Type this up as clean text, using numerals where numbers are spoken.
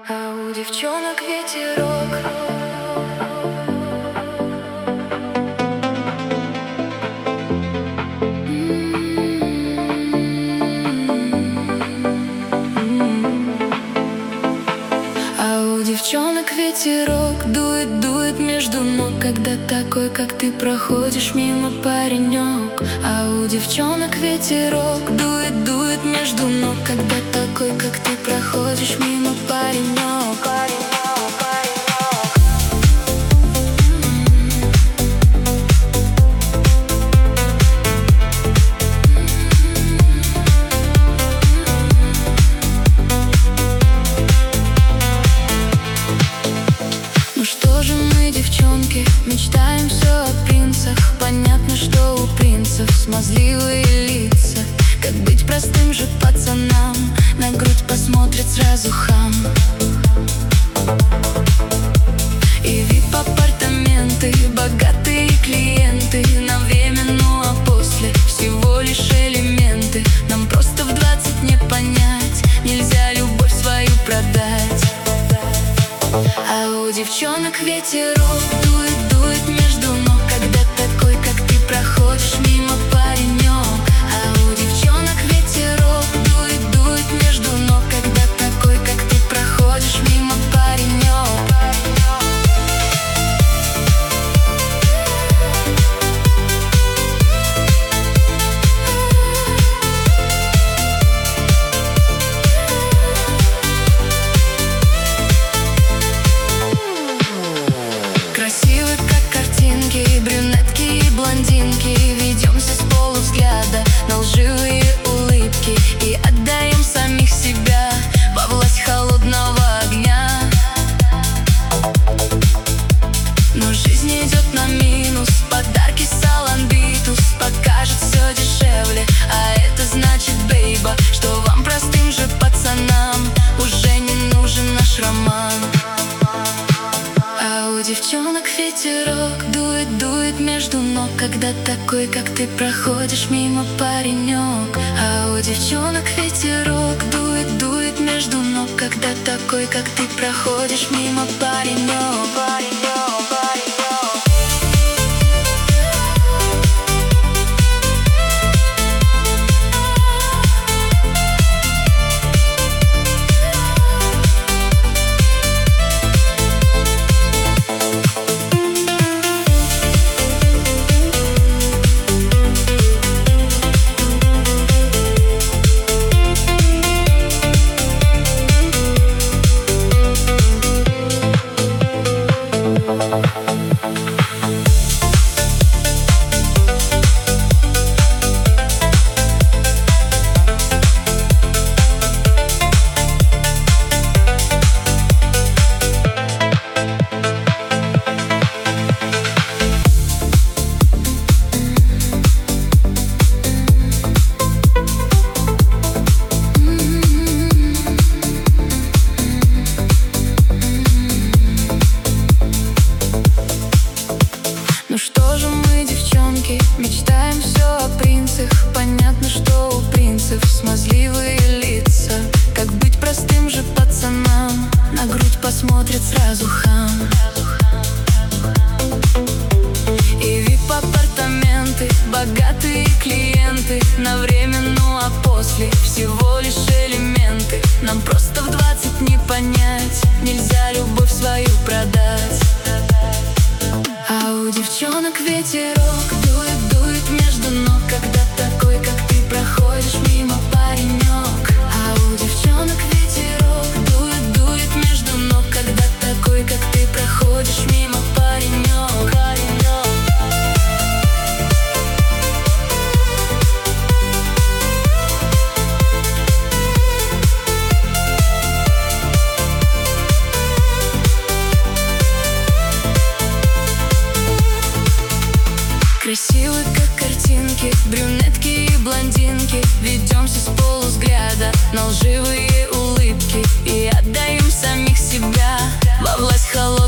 А у девчонок ветерок. А у девчонок ветерок дует, дует между ног, когда такой, как ты, проходишь мимо, паренек. А у девчонок ветерок дует, дует между ног, когда такой, как ты, проходишь мимо, паренек. Ну что же мы, девчонки, мечтаем все о принцах. Понятно, что у принцев смазливые лица. Как быть простым же пацанам? На грудь посмотрит сразу хам. И вип-апартаменты, богатые клиенты. На время, ну а после всего лишь элементы. Нам просто в 20 не понять, нельзя любовь свою продать. А у девчонок ветерок дует, дует между ног, когда такой, как ты, проходишь мимо, паренек. А у девчонок ветерок дует, дует между ног, когда такой, как ты, проходишь мимо, паренек. Красивы, как картинки, брюнетки и блондинки. Ведемся с полувзгляда на лживые улыбки и отдаем самих себя во власть холодного огня. Но жизнь идет на минус, подарки саланбитус покажет все дешевле. А это значит, бейба, что вам, простым же пацанам, уже не нужен наш роман. А у девчонок ветерок дует, дует между ног, когда такой, как ты, проходишь мимо, паренек. А у девчонок ветерок дует, дует между ног, когда такой, как ты, проходишь мимо, паренек. Ну что же мы, девчонки, мечтаем все о принцах. Понятно, что у принцев смазливые лица. Как быть простым же пацанам? На грудь посмотрит сразу хам. И вип-апартаменты, богатые клиенты. На время, ну а после всего лишь элементы. Нам просто в 20 не понять, нельзя любовь свою продать. А у девчонок ветерок дует, дует между ног, когда такой, как ты, проходишь мимо, паренек. А у девчонок ветерок дует, дует между ног, когда такой, как ты, проходишь мимо, паренек. Красивы, как картинки, брюнетки и блондинки. Ведемся с полувзгляда на лживые улыбки и отдаем самих себя во власть холодного